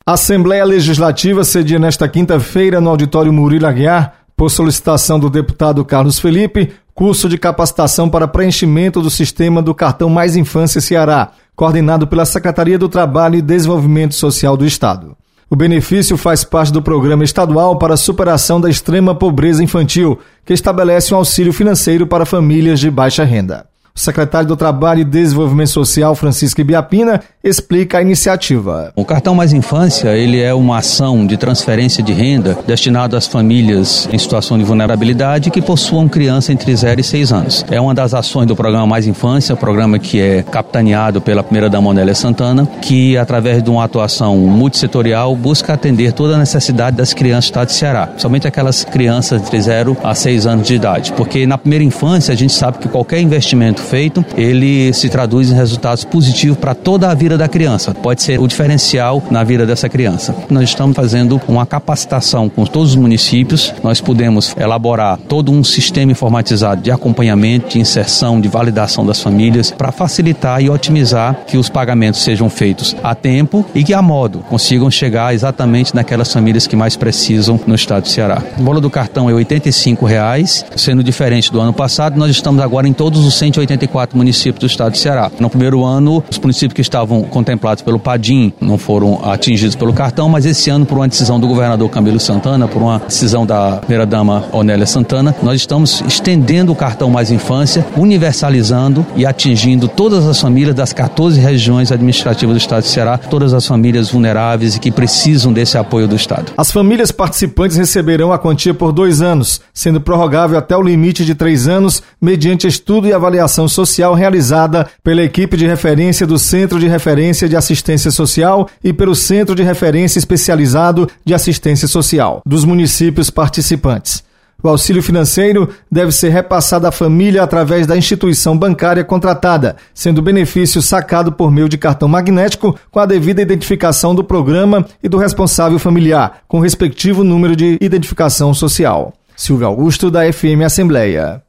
A Assembleia Legislativa cedia nesta quinta-feira no auditório Murilo Aguiar, por solicitação do deputado Carlos Felipe, curso de capacitação para preenchimento do sistema do Cartão Mais Infância Ceará, coordenado pela Secretaria do Trabalho e Desenvolvimento Social do Estado. O benefício faz parte do Programa Estadual para a Superação da Extrema Pobreza Infantil, que estabelece um auxílio financeiro para famílias de baixa renda. O secretário do Trabalho e Desenvolvimento Social, Francisco Ibiapina, explica a iniciativa. O Cartão Mais Infância, ele é uma ação de transferência de renda destinada às famílias em situação de vulnerabilidade que possuam criança entre 0 e 6 anos. É uma das ações do Programa Mais Infância, programa que é capitaneado pela primeira-dama Onélia Santana, que através de uma atuação multissetorial busca atender toda a necessidade das crianças do estado de Ceará, somente aquelas crianças entre 0 a 6 anos de idade, porque na primeira infância a gente sabe que qualquer investimento feito, ele se traduz em resultados positivos para toda a vida da criança. Pode ser o diferencial na vida dessa criança. Nós estamos fazendo uma capacitação com todos os municípios. Nós pudemos elaborar todo um sistema informatizado de acompanhamento, de inserção, de validação das famílias para facilitar e otimizar que os pagamentos sejam feitos a tempo e que a modo consigam chegar exatamente naquelas famílias que mais precisam no estado de Ceará. O valor do cartão é R$ 85,00, sendo diferente do ano passado. Nós estamos agora em todos os 184 municípios do estado de Ceará. No primeiro ano, os municípios que estavam contemplados pelo PADIM não foram atingidos pelo cartão, mas esse ano, por uma decisão do governador Camilo Santana, por uma decisão da primeira-dama Onélia Santana, nós estamos estendendo o Cartão Mais Infância, universalizando e atingindo todas as famílias das 14 regiões administrativas do estado de Ceará, todas as famílias vulneráveis e que precisam desse apoio do Estado. As famílias participantes receberão a quantia por 2 anos, sendo prorrogável até o limite de 3 anos, mediante estudo e avaliação social realizada pela equipe de referência do Centro de Referência de Assistência Social e pelo Centro de Referência Especializado de Assistência Social dos municípios participantes. O auxílio financeiro deve ser repassado à família através da instituição bancária contratada, sendo o benefício sacado por meio de cartão magnético com a devida identificação do programa e do responsável familiar, com o respectivo número de identificação social. Silvio Augusto, da FM Assembleia.